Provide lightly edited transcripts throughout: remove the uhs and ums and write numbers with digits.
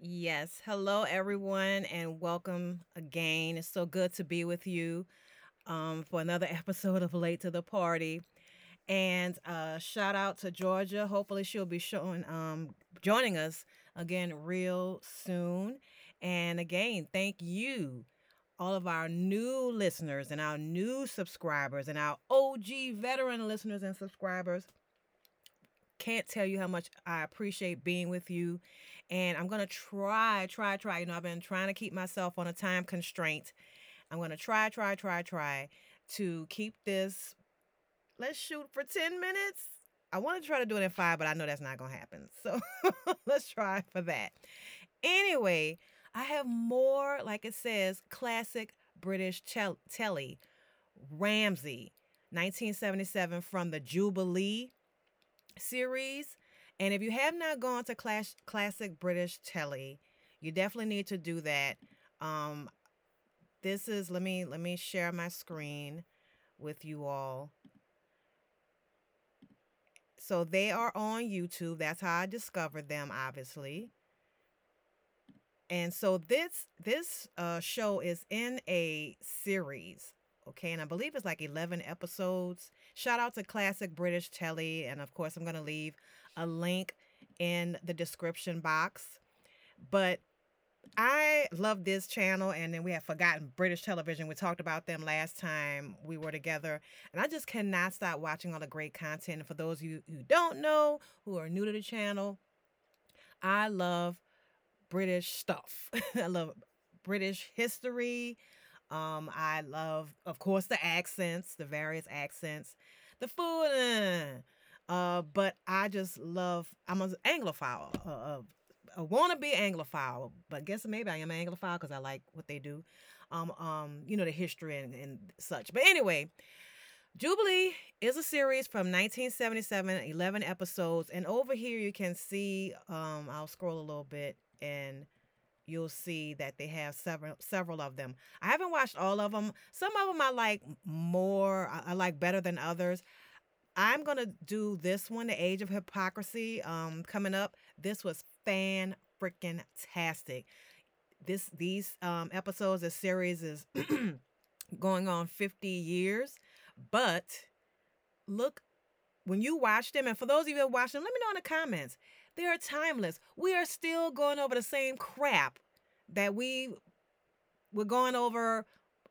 Yes. Hello, everyone, and welcome again. It's so good to be with you for another episode of Late to the Party. And shout out to Georgia. Hopefully, she'll be joining us again real soon. And again, thank you, all of our new listeners and our new subscribers and our OG veteran listeners and subscribers. Can't tell you how much I appreciate being with you. And I'm going to try. I've been trying to keep myself on a time constraint. I'm going to try to keep this. Let's shoot for 10 minutes. I want to try to do it in 5, but I know that's not going to happen. So let's try for that. Anyway, I have more, like it says, classic British telly, Ramsey, 1977 from the Jubilee series. And if you have not gone to classic British telly, you definitely need to do that. Um, this is let me share my screen with you all. So they are on YouTube. That's how I discovered them, obviously. And so this show is in a series, okay, and I believe it's like 11 episodes. Shout out to Classic British Telly, and of course, I'm going to leave a link in the description box. But I love this channel, and then we have Forgotten British Television. We talked about them last time we were together, and I just cannot stop watching all the great content. And for those of you who don't know, who are new to the channel, I love British stuff. I love British history. I love, of course, the accents, the various accents, the food. But I just love. I'm an Anglophile, a wannabe Anglophile. But guess maybe I am an Anglophile because I like what they do. The history and such. But anyway, Jubilee is a series from 1977, 11 episodes, and over here you can see. I'll scroll a little bit and you'll see that they have several of them. I haven't watched all of them. Some of them I like more, I like better than others. I'm gonna do this one, The Age of Hypocrisy, coming up. This was fan freaking tastic. These episodes, this series is going on 50 years, but look when you watch them, and for those of you that watch them, let me know in the comments. They are timeless. We are still going over the same crap that we were going over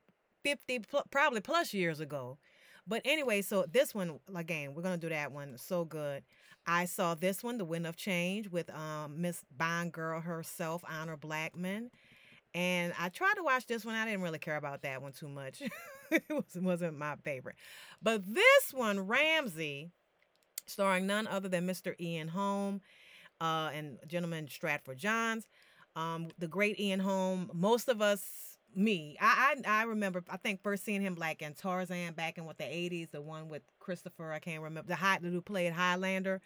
50 probably plus years ago. But anyway, so this one again, we're gonna do that one. So good. I saw this one, The Wind of Change, with Miss Bond girl herself, Honor Blackman. And I tried to watch this one. I didn't really care about that one too much. Wasn't my favorite. But this one, Ramsey, starring none other than Mr. Ian Holm and gentleman Stratford Johns. The great Ian Holm. Most of us, me, I remember. I think first seeing him like in Tarzan back in the 80s. The one with Christopher. I can't remember the who played Highlander.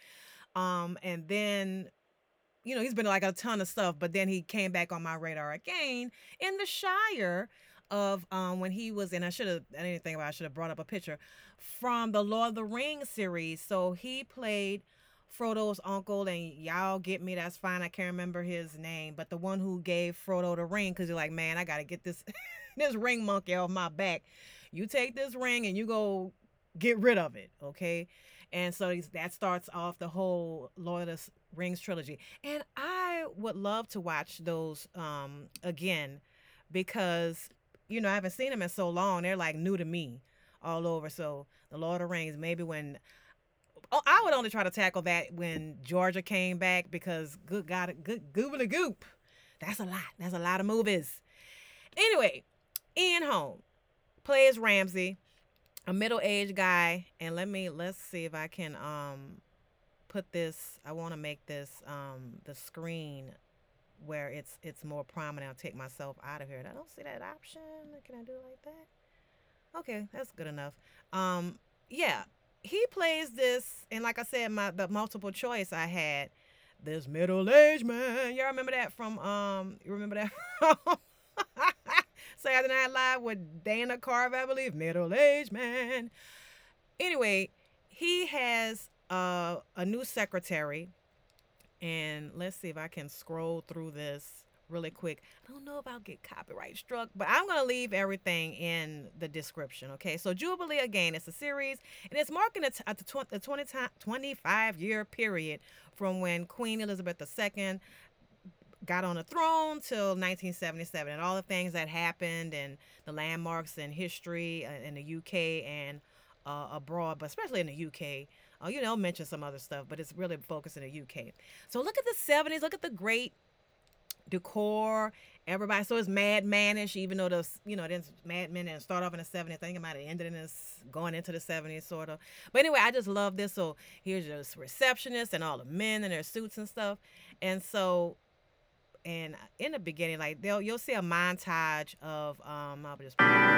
And then he's been like a ton of stuff, but then he came back on my radar again in The Shire of when he was in. I didn't think about. I should have brought up a picture from the Lord of the Rings series. So he played Frodo's uncle, and y'all get me. That's fine. I can't remember his name, but the one who gave Frodo the ring, because you're like, man, I gotta get this this ring monkey off my back. You take this ring and you go get rid of it, okay? And so that starts off the whole Lord of the Rings trilogy. And I would love to watch those again because I haven't seen them in so long. They're like new to me all over. So the Lord of the Rings, maybe when I would only try to tackle that when Georgia came back because good God, good goobly goop. That's a lot. That's a lot of movies. Anyway, Ian Holm plays Ramsey, a middle-aged guy, and let's see if I can put this. I want to make this the screen where it's more prominent. I'll take myself out of here. I don't see that option. Can I do it like that? Okay, that's good enough. Yeah, he plays this, and like I said, the multiple choice I had, this middle-aged man. Y'all remember that from You remember that from Saturday Night Live with Dana Carvey, I believe, middle-aged man. Anyway, he has a new secretary, And let's see if I can scroll through this really quick. I don't know if I'll get copyright struck, but I'm going to leave everything in the description. Okay. So, Jubilee, again, it's a series, and it's marking the 25-year period from when Queen Elizabeth II got on the throne till 1977, and all the things that happened and the landmarks in history in the UK and abroad, but especially in the UK. Mention some other stuff, but it's really focused in the UK. So look at the 70s. Look at the great decor. Everybody, so it's Mad Manish, even though then Mad Men didn't start off in the 70s. I think it might have ended in this, going into the 70s, sort of. But anyway, I just love this. So here's your receptionist and all the men in their suits and stuff. And so, and in the beginning, like you'll see a montage of I'll just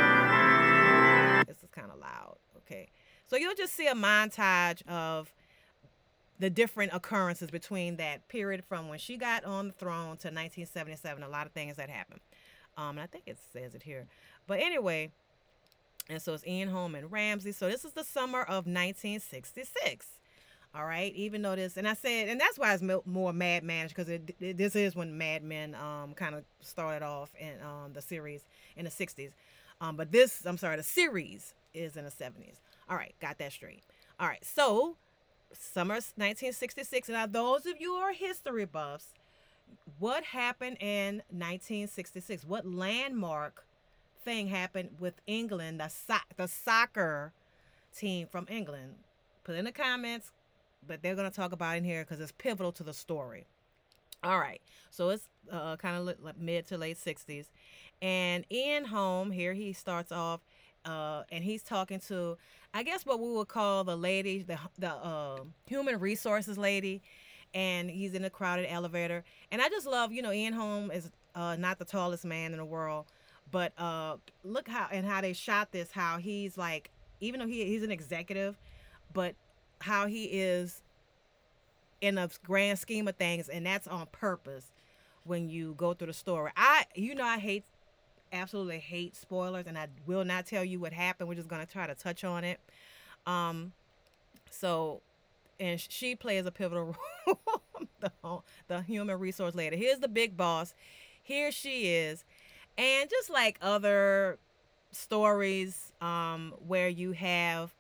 this is kind of loud. Okay, so you'll just see a montage of the different occurrences between that period from when she got on the throne to 1977. A lot of things that happened. And I think it says it here. But anyway, and so it's Ian Holm and Ramsey. So this is the summer of 1966. All right, even though this, and I said, and that's why it's more Mad Men, because this is when Mad Men kind of started off in the series in the 60s. But this, I'm sorry, the series is in the 70s. All right, got that straight. All right, so summer 1966. Now, those of you who are history buffs, what happened in 1966? What landmark thing happened with England, the soccer team from England? Put in the comments, but they're going to talk about it in here because it's pivotal to the story. All right, so it's kind of like mid to late 60s. And Ian Holm, here he starts off, and he's talking to, I guess, what we would call the lady, the human resources lady, and he's in a crowded elevator. And I just love, Ian Holm is not the tallest man in the world, but look how they shot this, how he's like, even though he's an executive, but how he is in a grand scheme of things, and that's on purpose. When you go through the story, I absolutely hate spoilers, and I will not tell you what happened. We're just gonna try to touch on it. Um, so, and she plays a pivotal role, the human resource lady. Here's the big boss. Here she is, and just like other stories, where you have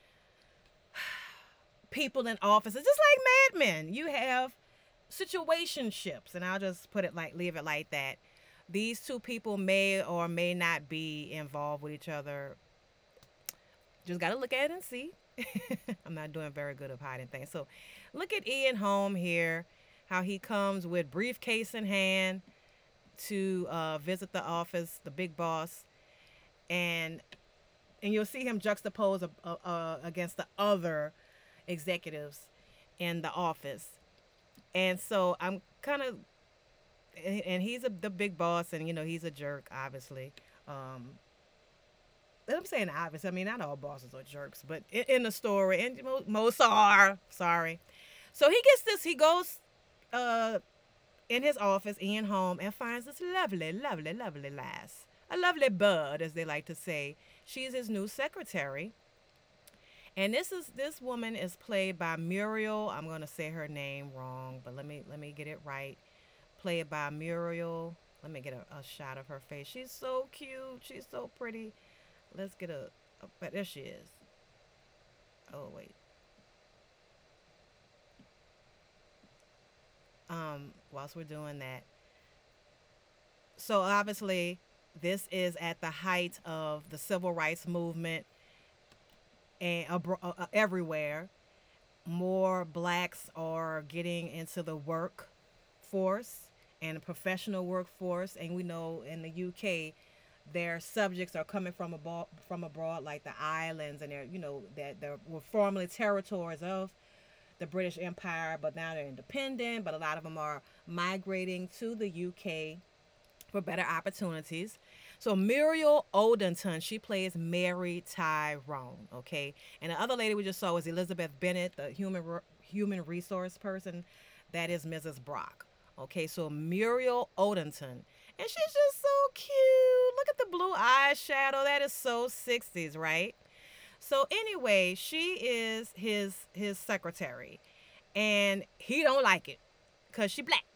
people in offices, just like Mad Men. You have situationships, and I'll just leave it like that. These two people may or may not be involved with each other. Just got to look at it and see. I'm not doing very good of hiding things. So look at Ian Holm here, how he comes with briefcase in hand to visit the office, the big boss, and you'll see him juxtaposed against the other executives in the office. And so I'm kind of, and he's the big boss, and he's a jerk, obviously. I'm saying obvious. I mean, not all bosses are jerks, but in the story, and most are. Sorry. So he gets this. He goes in his office, Ian Holm, and finds this lovely, lovely, lovely lass, a lovely bud, as they like to say. She's his new secretary. And this woman is played by Muriel. I'm gonna say her name wrong, but let me get it right. Played by Muriel. Let me get a shot of her face. She's so cute. She's so pretty. Let's get but there she is. Oh wait. Whilst we're doing that, so obviously this is at the height of the civil rights movement, and everywhere more blacks are getting into the workforce and the professional workforce, and we know in the UK their subjects are coming from abroad, like the islands, and they're that there were formerly territories of the British Empire, but now they're independent. But a lot of them are migrating to the UK for better opportunities. So Muriel Odenton, she plays Mary Tyrone, okay? And the other lady we just saw was Elizabeth Bennett, the human resource person. That is Mrs. Brock. Okay, so Muriel Odenton. And she's just so cute. Look at the blue eyeshadow. That is so 60s, right? So anyway, she is his secretary. And he don't like it. because she black.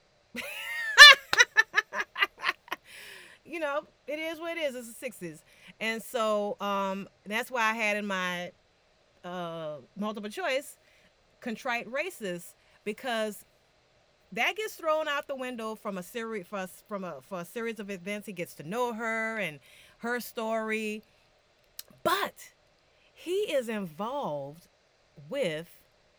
You know, it is what it is. It's the 60s. And so that's why I had in my multiple choice contrite racist, because that gets thrown out the window from a series for a series of events. He gets to know her and her story, but he is involved with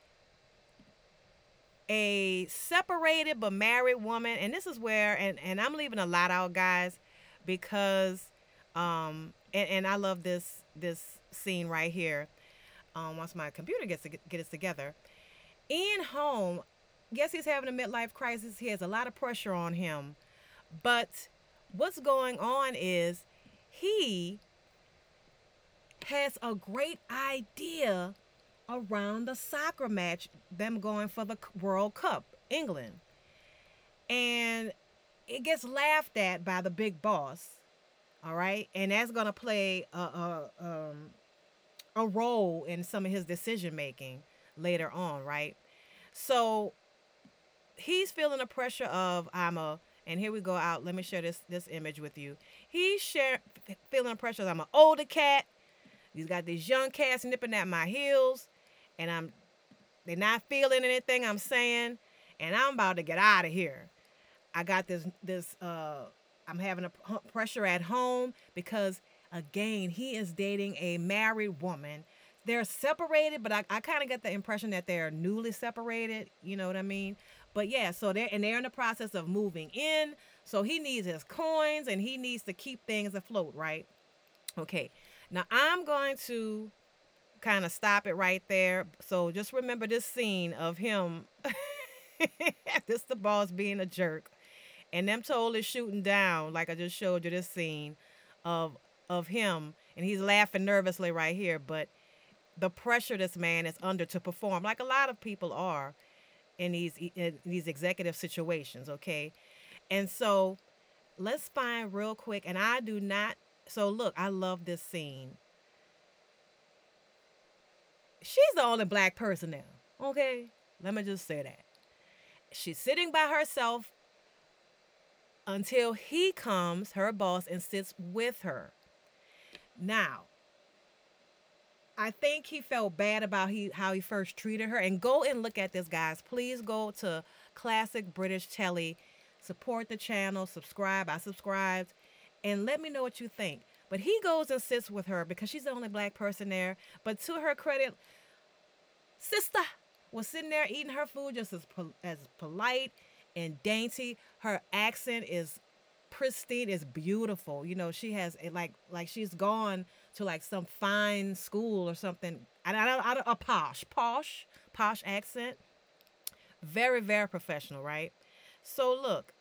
a separated but married woman, and this is where, and I'm leaving a lot out, guys, because and I love this scene right here. Once my computer get it together, Ian Holm, yes, he's having a midlife crisis. He has a lot of pressure on him, but what's going on is he has a great idea around the soccer match, them going for the World Cup, England. And it gets laughed at by the big boss, all right? And that's going to play a role in some of his decision making later on, right? So he's feeling the pressure of and here we go out. Let me share this image with you. Feeling the pressure of I'm an older cat. He's got these young cats nipping at my heels, and they're not feeling anything I'm saying, and I'm about to get out of here. I got I'm having a pressure at home because, again, he is dating a married woman. They're separated, but I kind of get the impression that they're newly separated. You know what I mean? But yeah, so they're in the process of moving in. So he needs his coins and he needs to keep things afloat, right? Okay. Now I'm going to kind of stop it right there. So just remember this scene of him, this the boss being a jerk, and them totally shooting down, like I just showed you this scene of him, and he's laughing nervously right here, but the pressure this man is under to perform, like a lot of people are in these executive situations, okay? And so let's find real quick, and I do not. So look, I love this scene. She's the only black person there, okay? Let me just say that. She's sitting by herself until he comes, her boss, and sits with her. Now, I think he felt bad about how he first treated her. And go and look at this, guys. Please go to Classic British Telly. Support the channel. Subscribe. I subscribed. And let me know what you think. But he goes and sits with her because she's the only black person there. But to her credit, sister was sitting there eating her food just as polite and dainty. Her accent is pristine, is beautiful. You know, she has it like she's gone to like some fine school or something. A posh accent. Very, very professional, right? So look,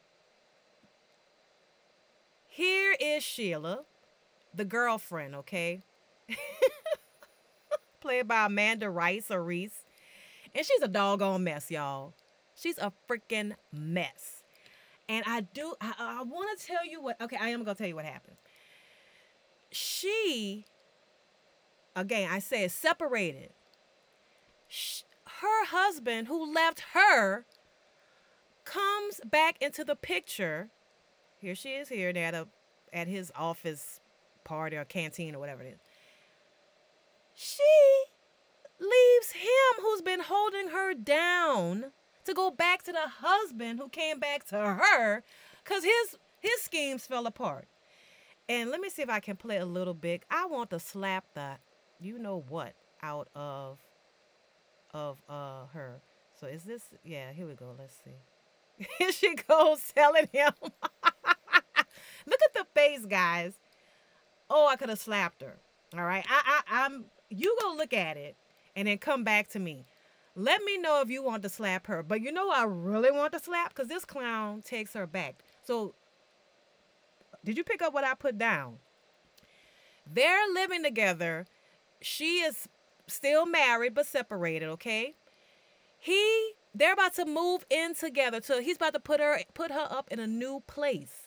here is Sheila, the girlfriend, okay? Played by Amanda Rice or Reese. And she's a doggone mess, y'all. She's a freaking mess. And I want to tell you what, okay, I am going to tell you what happened. She, again, I say, is separated. Her husband, who left her, comes back into the picture. Here she is here. They're at his office party or canteen or whatever it is. She leaves him, who's been holding her down, to go back to the husband who came back to her because his schemes fell apart. And let me see if I can play a little bit. I want to slap the you know what out of her. So is this, yeah, here we go. Let's see. Here she goes telling him. Look at the face, guys. Oh, I could have slapped her. All right. I'm you go look at it and then come back to me. Let me know if you want to slap her. But you know I really want to slap because this clown takes her back. So did you pick up what I put down? They're living together. She is still married but separated, okay? They're about to move in together. So he's about to put her up in a new place.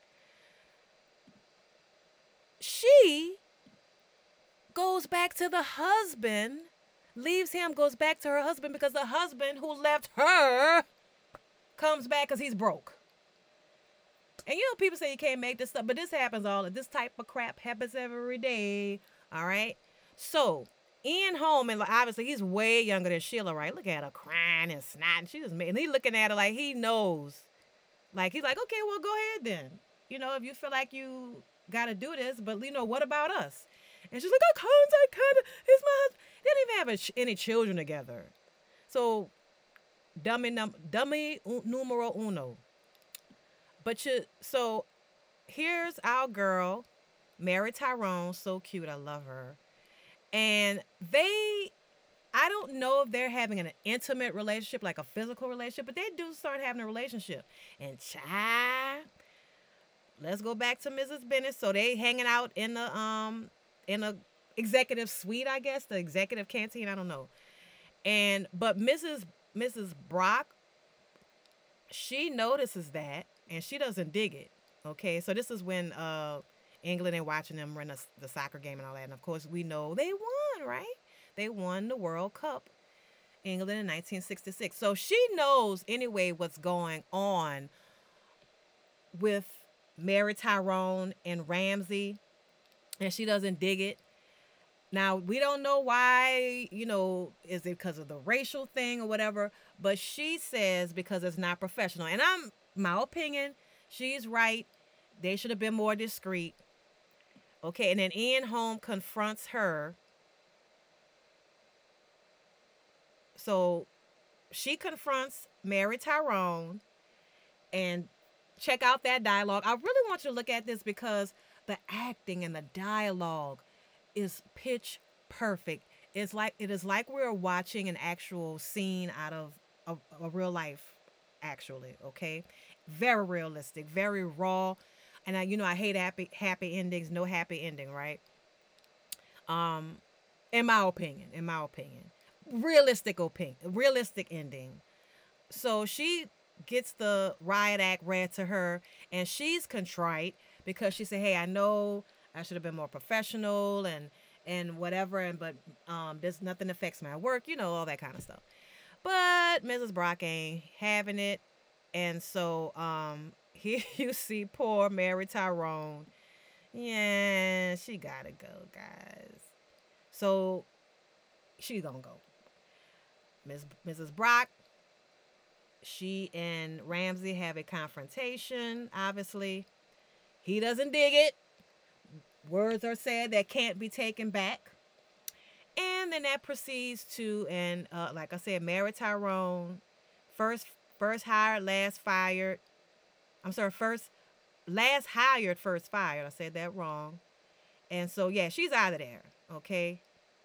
She goes back to the husband, leaves him, goes back to her husband because the husband who left her comes back because he's broke. And people say you can't make this stuff, but this happens this type of crap happens every day. All right. So Ian Holman, like, obviously he's way younger than Sheila, right? Look at her crying and snotting. She just made, and he looking at her like he knows. Like he's like, okay, well go ahead then. If you feel like you gotta do this, but what about us? And she's like, I can't. He's my husband. They didn't even have any children together. So dummy numero uno. So here's our girl, Mary Tyrone, so cute. I love her. And I don't know if they're having an intimate relationship, like a physical relationship, but they do start having a relationship. And let's go back to Mrs. Bennett. So they hanging out in a executive suite, I guess, the executive canteen. I don't know. But Mrs. Brock, she notices that and she doesn't dig it. Okay, so this is when England and watching them run the soccer game and all that. And of course, we know they won, right? They won the World Cup, England in 1966. So she knows anyway what's going on with Mary Tyrone and Ramsey, and she doesn't dig it. Now, we don't know why, is it because of the racial thing or whatever, but she says because it's not professional. And my opinion, she's right. They should have been more discreet. Okay, and then Ian Holm confronts her. So she confronts Mary Tyrone, and check out that dialogue. I really want you to look at this because the acting and the dialogue is pitch perfect. It is like we're watching an actual scene out of a real life, actually. Okay, very realistic, very raw, and I hate happy endings. No happy ending, right? Um, in my opinion, realistic ending. So she gets the riot act read to her, and she's contrite because she said, "Hey, I know I should have been more professional and whatever, and but there's nothing affects my work, all that kind of stuff." But Mrs. Brock ain't having it, and so here you see poor Mary Tyrone. Yeah, she gotta go, guys. So she's gonna go. Mrs. Brock, she and Ramsey have a confrontation, obviously. He doesn't dig it. Words are said that can't be taken back. And then that proceeds to, and like I said, Mary Tyrone, first hired, last fired. I'm sorry, last hired, first fired. I said that wrong. And so, yeah, she's out of there, okay?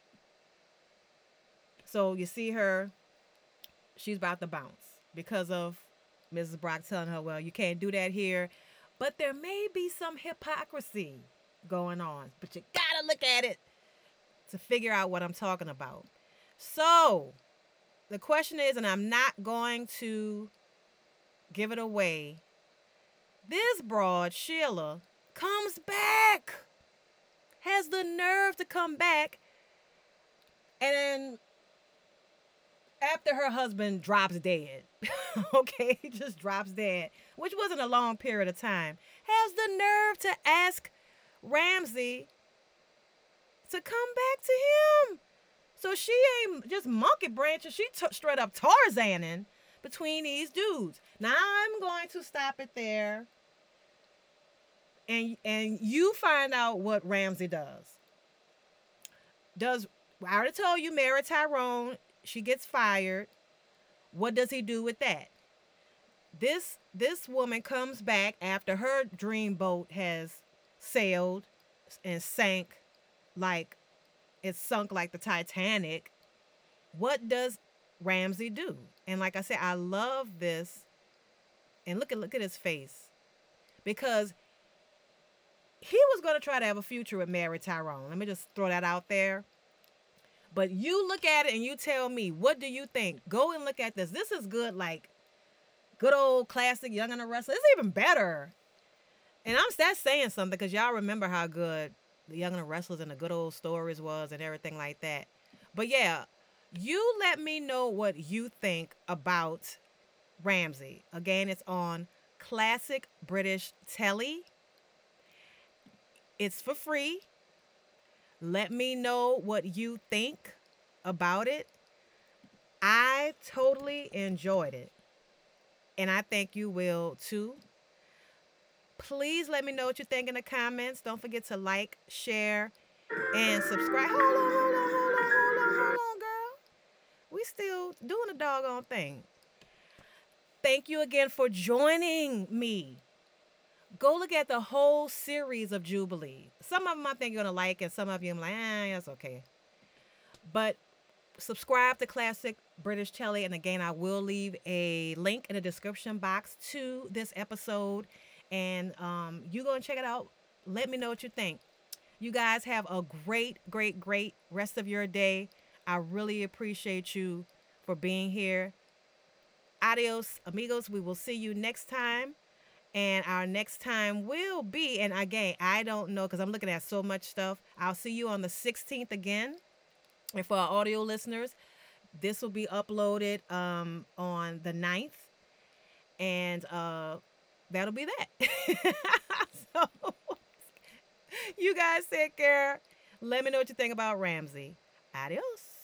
So you see her, she's about to bounce because of Mrs. Brock telling her, well, you can't do that here. But there may be some hypocrisy going on. But you gotta look at it to figure out what I'm talking about. So the question is, and I'm not going to give it away, this broad, Sheila, comes back. Has the nerve to come back. And then after her husband drops dead, okay, he just drops dead, which wasn't a long period of time, has the nerve to ask Ramsey to come back to him. So she ain't just monkey branching, she straight up Tarzaning between these dudes. Now I'm going to stop it there, and you find out what Ramsey does. I already told you, Mary Tyrone, she gets fired. What does he do with that? This woman comes back after her dream boat has sailed and sank, like it sunk like the Titanic. What does Ramsey do? And like I said, I love this. And look at his face, because he was going to try to have a future with Mary Tyrone. Let me just throw that out there. But you look at it and you tell me, what do you think? Go and look at this. This is good, like good old classic Young and the Restless. It's even better. And that's saying something, because y'all remember how good the Young and the Restless and the Good Old Stories was and everything like that. But yeah, you let me know what you think about Ramsey. Again, it's on Classic British Telly. It's for free. Let me know what you think about it. I totally enjoyed it, and I think you will too. Please let me know what you think in the comments. Don't forget to like, share, and subscribe. Hold on, girl. We still doing the doggone thing. Thank you again for joining me. Go look at the whole series of Jubilee. Some of them I think you're gonna like, and some of you I'm like, that's okay. But subscribe to Classic British Telly, and again, I will leave a link in the description box to this episode, and you go and check it out. Let me know what you think. You guys have a great rest of your day. I really appreciate you for being here. Adios, amigos. We will see you next time. And our next time will be, and again, I don't know because I'm looking at so much stuff. I'll see you on the 16th again. And for our audio listeners, this will be uploaded on the 9th. And that'll be that. So you guys take care. Let me know what you think about Ramsey. Adios.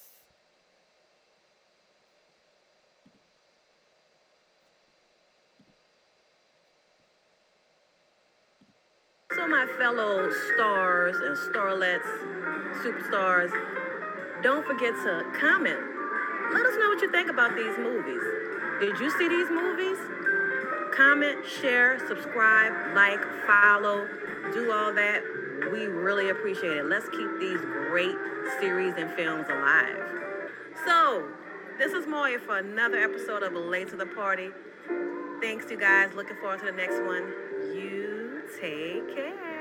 So, my fellow stars and starlets, superstars, don't forget to comment. Let us know what you think about these movies. Did you see these movies? Comment, share, subscribe, like, follow, do all that. We really appreciate it. Let's keep these great series and films alive. So, this is Moya for another episode of Late to the Party. Thanks, you guys. Looking forward to the next one. You take care.